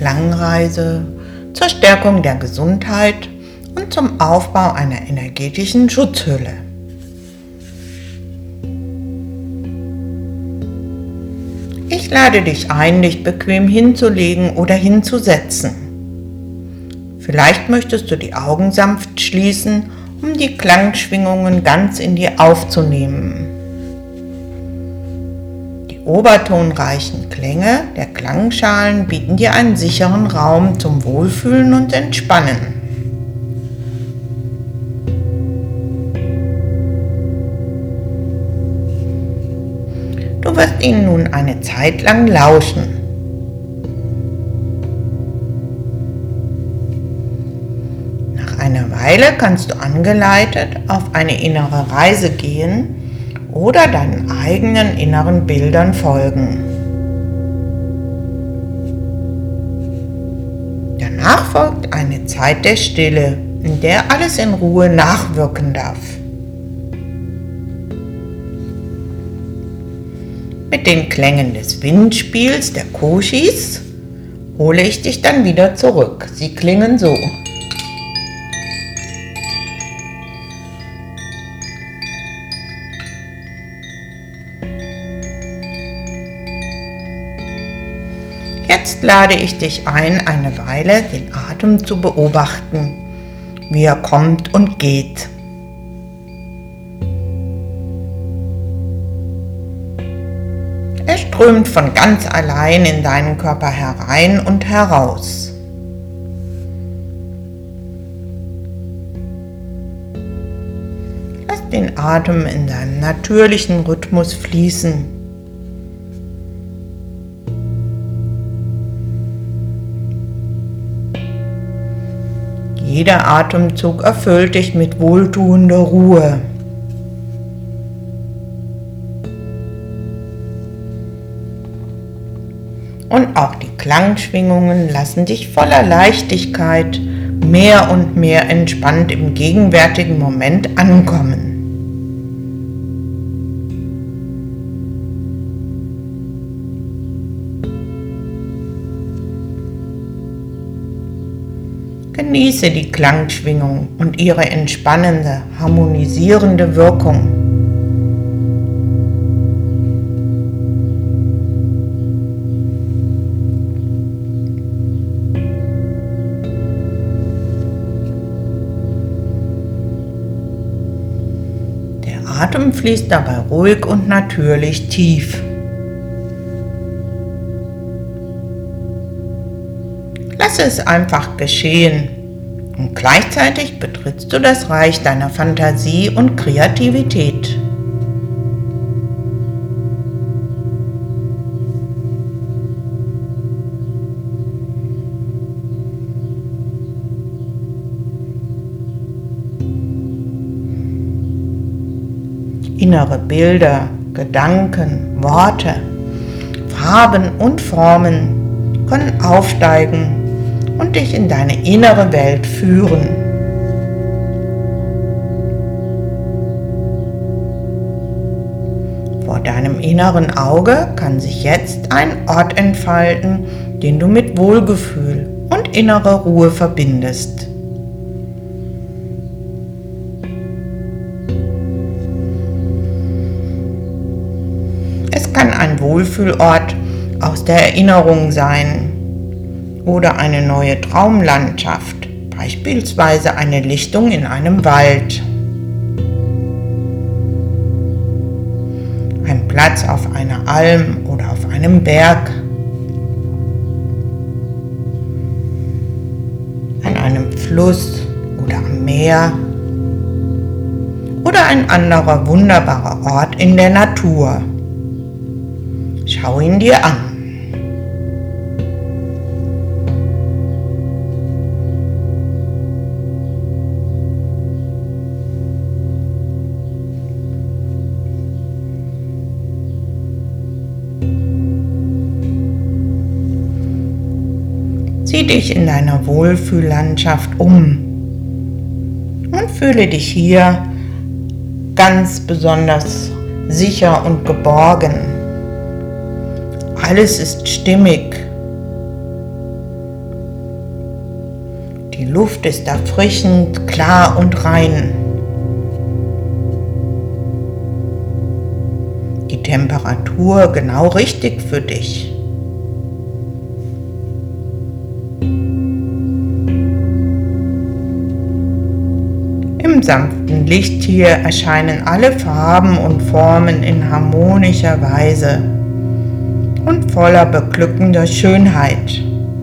Klangreise zur Stärkung der Gesundheit und zum Aufbau einer energetischen Schutzhülle. Ich lade dich ein, dich bequem hinzulegen oder hinzusetzen. Vielleicht möchtest du die Augen sanft schließen, um die Klangschwingungen ganz in dir aufzunehmen. Die obertonreichen Klänge der Klangschalen bieten dir einen sicheren Raum zum Wohlfühlen und Entspannen. Du wirst ihnen nun eine Zeit lang lauschen. Nach einer Weile kannst du angeleitet auf eine innere Reise gehen oder deinen eigenen inneren Bildern folgen. Danach folgt eine Zeit der Stille, in der alles in Ruhe nachwirken darf. Mit den Klängen des Windspiels der Koshis hole ich dich dann wieder zurück. Sie klingen so. Jetzt lade ich dich ein, eine Weile den Atem zu beobachten, wie er kommt und geht. Er strömt von ganz allein in deinen Körper herein und heraus. Lass den Atem in seinem natürlichen Rhythmus fließen. Jeder Atemzug erfüllt dich mit wohltuender Ruhe. Und auch die Klangschwingungen lassen dich voller Leichtigkeit mehr und mehr entspannt im gegenwärtigen Moment ankommen. Genieße die Klangschwingung und ihre entspannende, harmonisierende Wirkung. Der Atem fließt dabei ruhig und natürlich tief. Lasse es einfach geschehen und gleichzeitig betrittst du das Reich deiner Fantasie und Kreativität. Innere Bilder, Gedanken, Worte, Farben und Formen können aufsteigen und dich in deine innere Welt führen. Vor deinem inneren Auge kann sich jetzt ein Ort entfalten, den du mit Wohlgefühl und innerer Ruhe verbindest. Es kann ein Wohlfühlort aus der Erinnerung sein oder eine neue Traumlandschaft, beispielsweise eine Lichtung in einem Wald. Ein Platz auf einer Alm oder auf einem Berg. An einem Fluss oder am Meer. Oder ein anderer wunderbarer Ort in der Natur. Schau ihn dir an. Sieh dich in deiner Wohlfühllandschaft um und fühle dich hier ganz besonders sicher und geborgen. Alles ist stimmig. Die Luft ist erfrischend, klar und rein. Die Temperatur genau richtig für dich. Im sanften Licht hier erscheinen alle Farben und Formen in harmonischer Weise und voller beglückender Schönheit.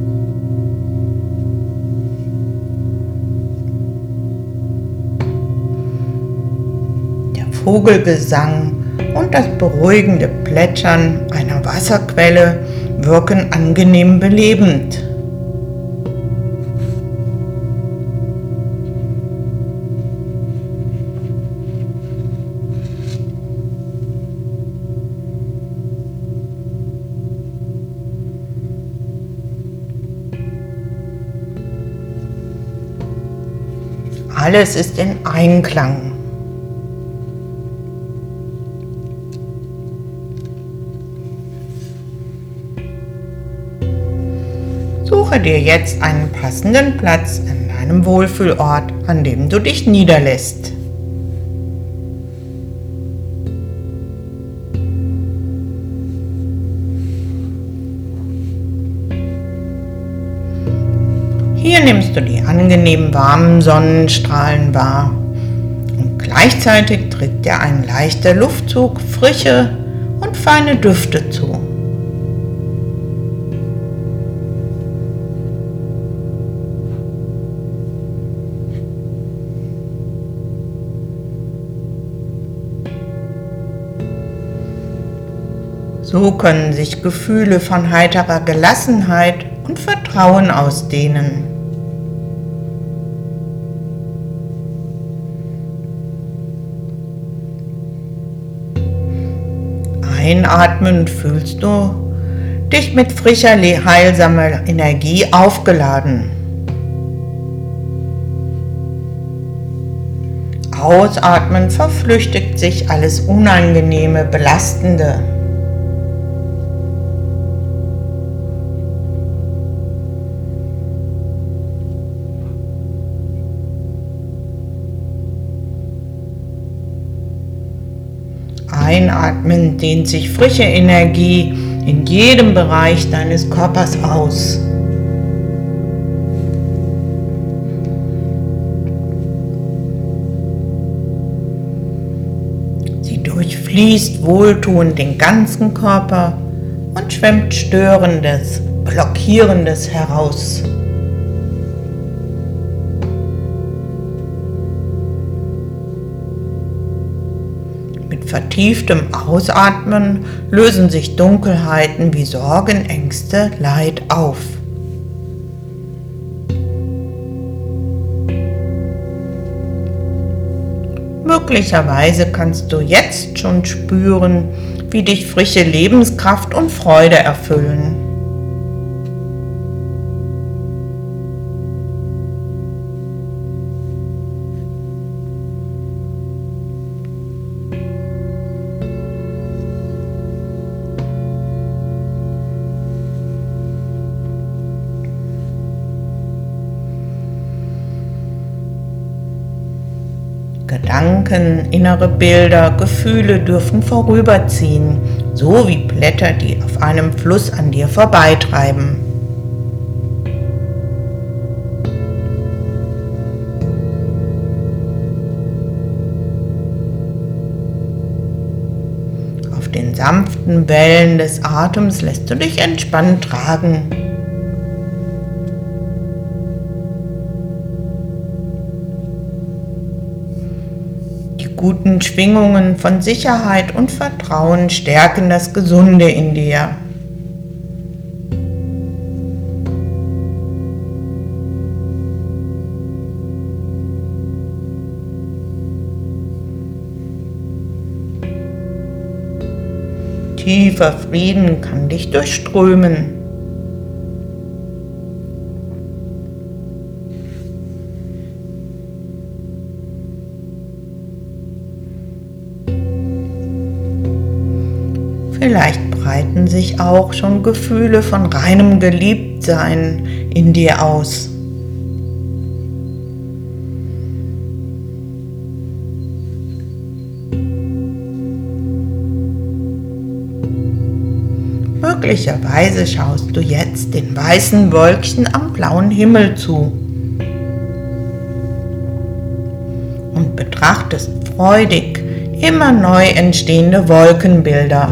Der Vogelgesang und das beruhigende Plätschern einer Wasserquelle wirken angenehm belebend. Alles ist in Einklang. Suche dir jetzt einen passenden Platz an deinem Wohlfühlort, an dem du dich niederlässt. Hier nimmst du die angenehm warmen Sonnenstrahlen wahr und gleichzeitig trägt dir ein leichter Luftzug frische und feine Düfte zu. So können sich Gefühle von heiterer Gelassenheit und Vertrauen ausdehnen. Einatmend fühlst du dich mit frischer, heilsamer Energie aufgeladen. Ausatmend verflüchtigt sich alles Unangenehme, Belastende. Einatmen dehnt sich frische Energie in jedem Bereich deines Körpers aus. Sie durchfließt wohltuend den ganzen Körper und schwemmt Störendes, Blockierendes heraus. Mit vertieftem Ausatmen lösen sich Dunkelheiten wie Sorgen, Ängste, Leid auf. Möglicherweise kannst du jetzt schon spüren, wie dich frische Lebenskraft und Freude erfüllen. Gedanken, innere Bilder, Gefühle dürfen vorüberziehen, so wie Blätter, die auf einem Fluss an dir vorbeitreiben. Auf den sanften Wellen des Atems lässt du dich entspannt tragen. Guten Schwingungen von Sicherheit und Vertrauen stärken das Gesunde in dir. Tiefer Frieden kann dich durchströmen. Vielleicht breiten sich auch schon Gefühle von reinem Geliebtsein in dir aus. Möglicherweise schaust du jetzt den weißen Wölkchen am blauen Himmel zu und betrachtest freudig immer neu entstehende Wolkenbilder.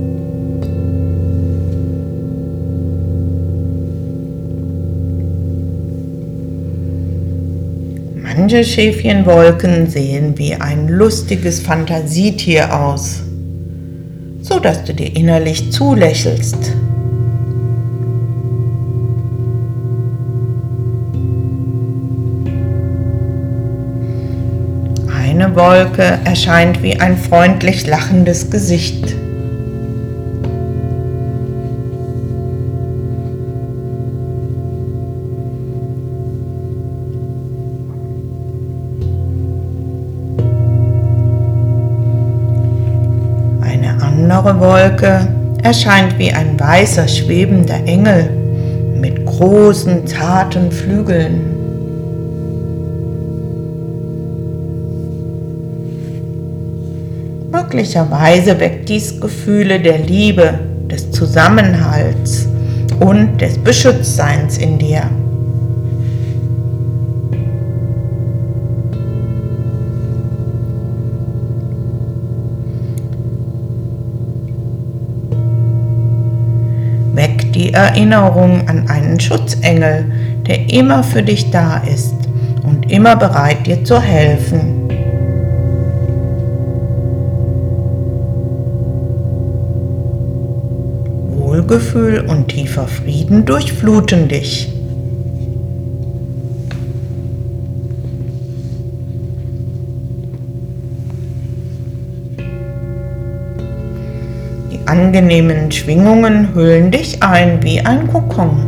Manche Schäfchenwolken sehen wie ein lustiges Fantasietier aus, so dass du dir innerlich zulächelst. Eine Wolke erscheint wie ein freundlich lachendes Gesicht. Eine andere Wolke erscheint wie ein weißer, schwebender Engel mit großen, zarten Flügeln. Möglicherweise weckt dies Gefühle der Liebe, des Zusammenhalts und des Beschütztseins in dir. Weckt die Erinnerung an einen Schutzengel, der immer für dich da ist und immer bereit, dir zu helfen. Wohlgefühl und tiefer Frieden durchfluten dich. Die angenehmen Schwingungen hüllen dich ein wie ein Kokon.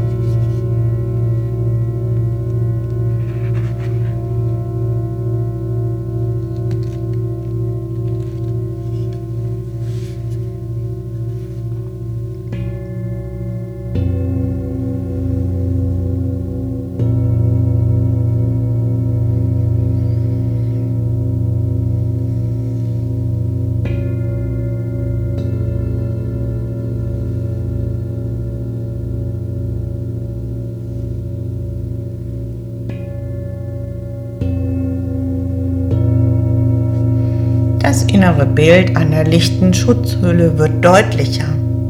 Das innere Bild einer lichten Schutzhülle wird deutlicher.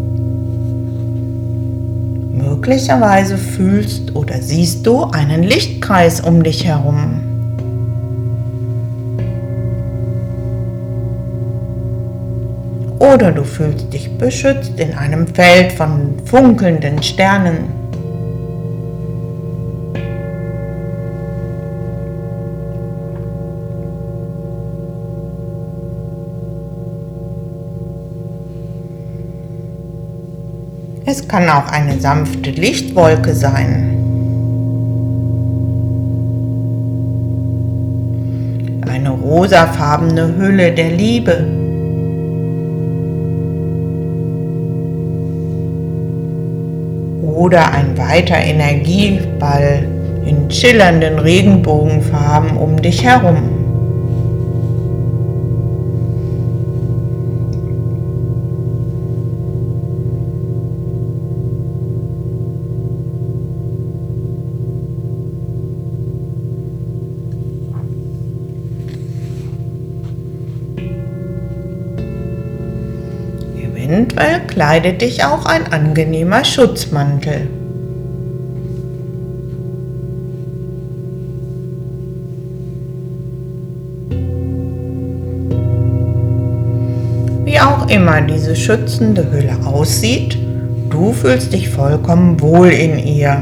Möglicherweise fühlst oder siehst du einen Lichtkreis um dich herum. Oder du fühlst dich beschützt in einem Feld von funkelnden Sternen. Es kann auch eine sanfte Lichtwolke sein. Eine rosafarbene Hülle der Liebe. Oder ein weiter Energieball in schillernden Regenbogenfarben um dich herum. Eventuell kleidet dich auch ein angenehmer Schutzmantel. Wie auch immer diese schützende Hülle aussieht, du fühlst dich vollkommen wohl in ihr.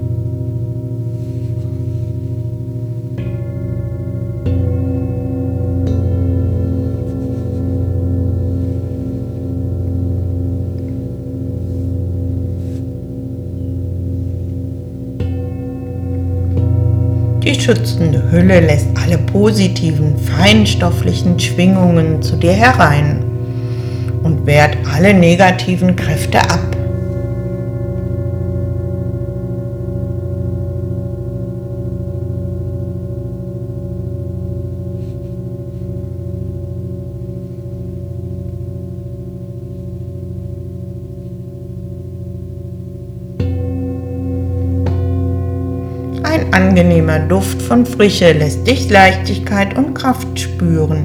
Die schützende Hülle lässt alle positiven, feinstofflichen Schwingungen zu dir herein und wehrt alle negativen Kräfte ab. Ein angenehmer Duft von Frische lässt dich Leichtigkeit und Kraft spüren.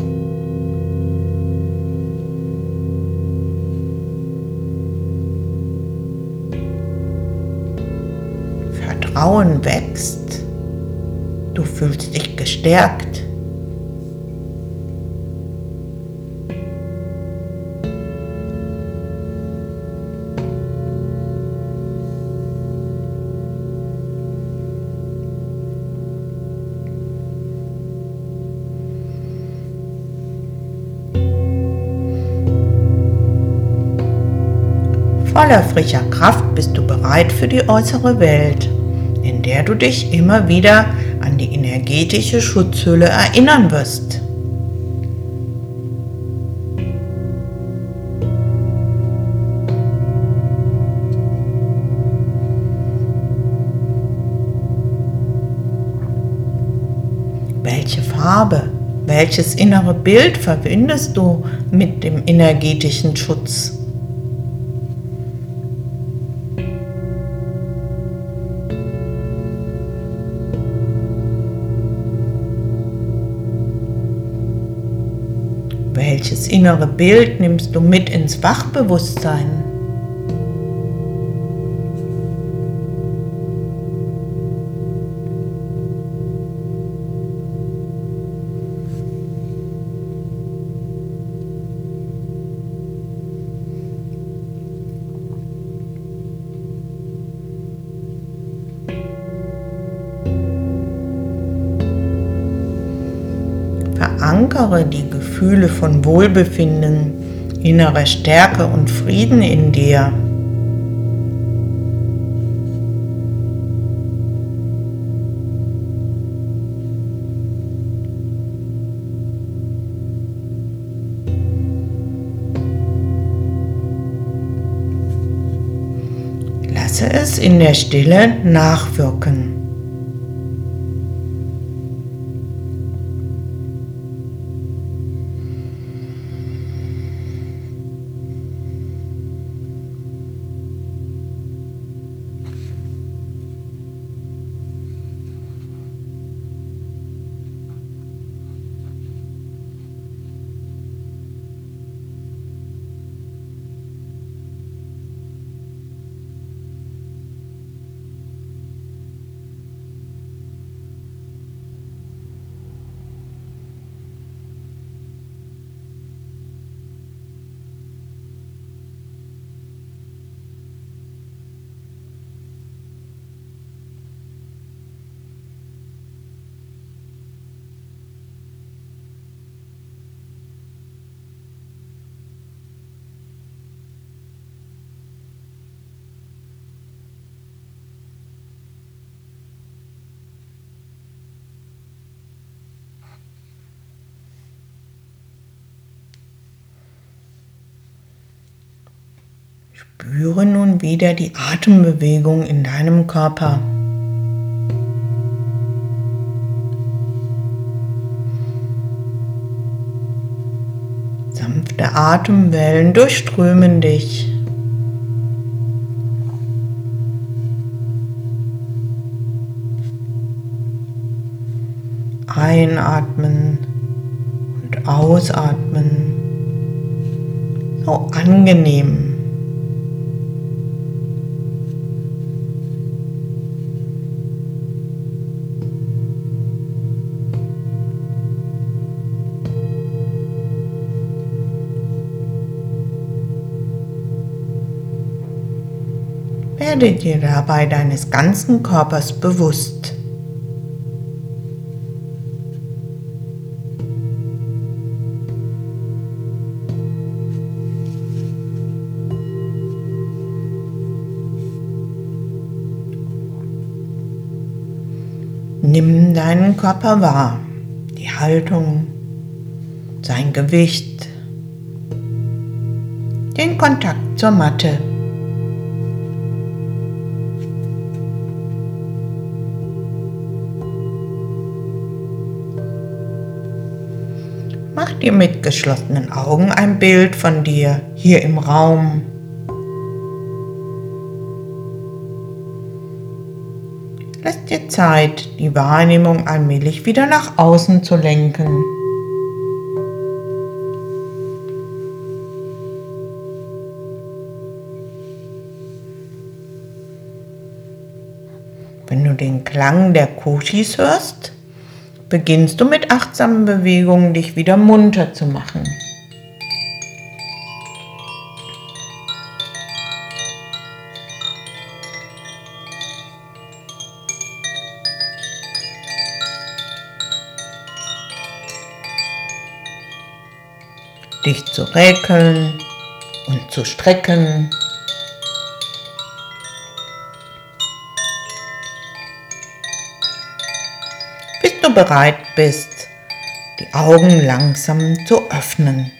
Vertrauen wächst. Du fühlst dich gestärkt. Voller frischer Kraft bist du bereit für die äußere Welt, in der du dich immer wieder an die energetische Schutzhülle erinnern wirst. Welche Farbe, welches innere Bild verbindest du mit dem energetischen Schutz? Welches innere Bild nimmst du mit ins Wachbewusstsein? Verankere die Gefühle von Wohlbefinden, innerer Stärke und Frieden in dir. Lasse es in der Stille nachwirken. Spüre nun wieder die Atembewegung in deinem Körper. Sanfte Atemwellen durchströmen dich. Einatmen und ausatmen. So angenehm. Werde dir dabei deines ganzen Körpers bewusst. Nimm deinen Körper wahr, die Haltung, sein Gewicht, den Kontakt zur Matte. Mach dir mit geschlossenen Augen ein Bild von dir hier im Raum. Lass dir Zeit, die Wahrnehmung allmählich wieder nach außen zu lenken. Wenn du den Klang der Koshis hörst, beginnst du mit achtsamen Bewegungen, dich wieder munter zu machen. Dich zu räkeln und zu strecken. Bis du bereit bist, die Augen langsam zu öffnen.